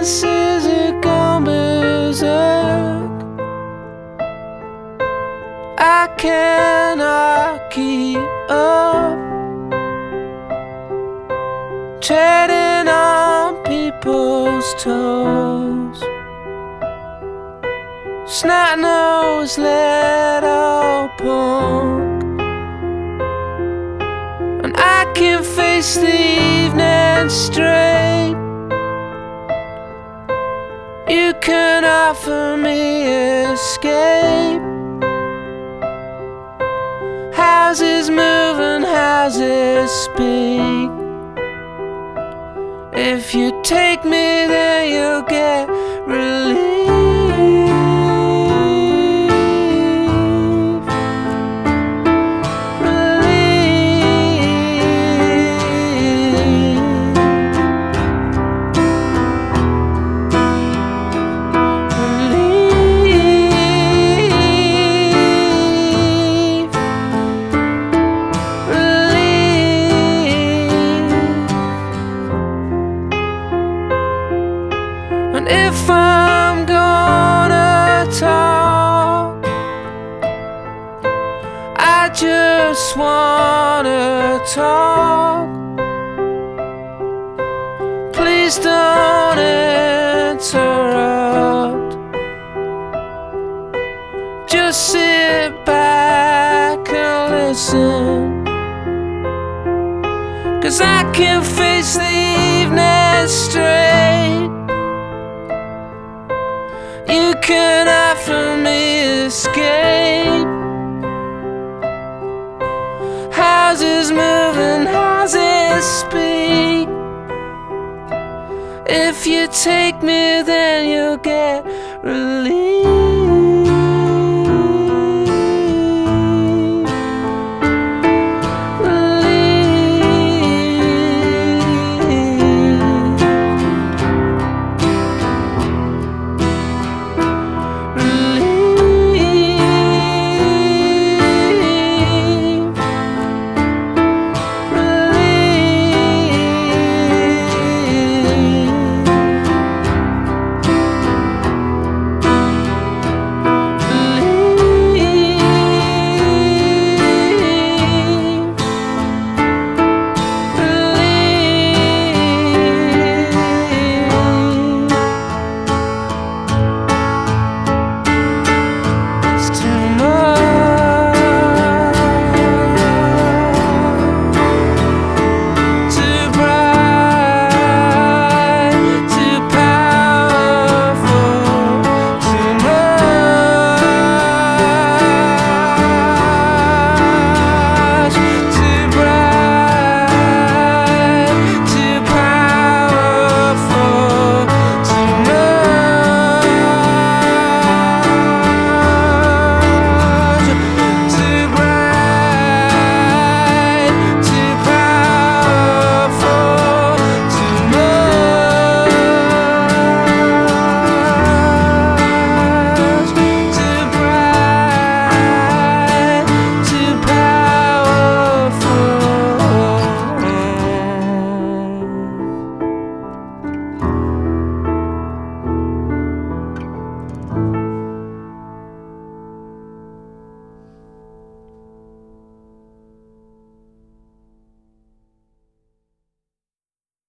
senses are gone berserk. I cannot keep up, treading on people's toes. Snot-nosed little punk, and I can face the evening straight. You can offer me escape. Houses move and houses speak. If you take me, then you'll get relief. And if I'm gonna talk, I just wanna talk. Please don't interrupt. Just sit back and listen, 'cause I can face the evening straight. You can offer me escape. Houses move and houses speak. If you take me, then you'll get relief.